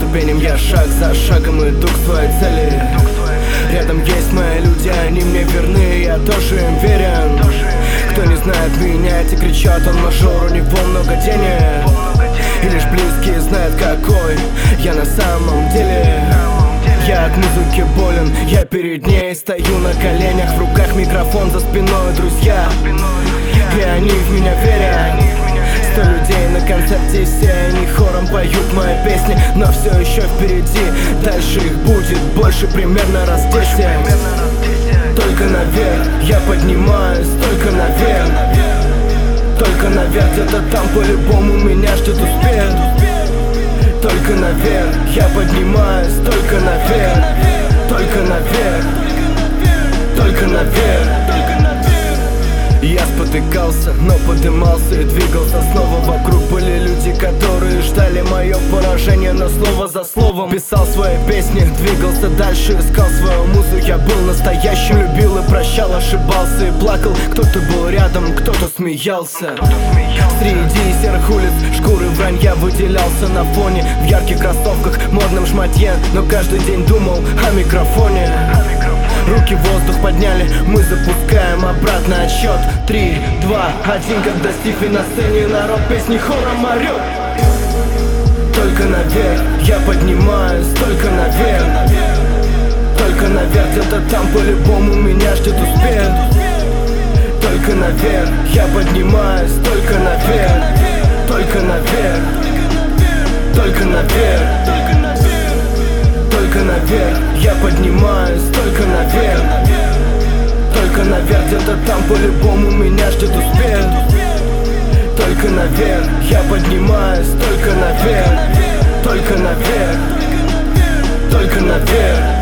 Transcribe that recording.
терпением я шаг за шагом иду к своей цели. Рядом есть мои люди, они мне верны, я тоже им верен. Кто не знает меня, те кричат, он мажор, у него много денег. И лишь близкие знают, какой я на самом деле. Я от музыки болен, я перед ней стою на коленях. В руках микрофон, за спиной друзья, и они в меня верят. 100 людей на концерте, все они хором поют мои песни. Но все еще впереди, дальше их будет больше, примерно раз 10. Только наверх я поднимаюсь, только наверх. Только наверх, где-то там по-любому меня ждет успех. Только наверх я поднимаюсь, только наверх. Только наверх, только наверх. Я спотыкался, но подымался и двигался снова. Вокруг были люди, которые ждали мое поражение, но слово за словом писал свои песни, двигался дальше, искал свою музу. Я был настоящим, любил и прощал, ошибался и плакал. Кто-то был рядом, кто-то смеялся. Среди серых улиц шкуры вранья выделялся на фоне. В ярких кроссовках, модном шматье, но каждый день думал о микрофоне. Руки в воздух подняли, мы запускаем обратный отсчет. 3, 2, 1, когда Стифи на сцене, народ песни хором орёт. Только наверх я поднимаюсь, только наверх. Только наверх, где-то там по-любому меня ждет успех. Только наверх я поднимаюсь, только наверх. Только наверх, только наверх. Только наверх я поднимаюсь, только наверх. Только наверх, где-то там по-любому меня ждет успех. Только наверх я поднимаюсь, только наверх. Только наверх, только наверх.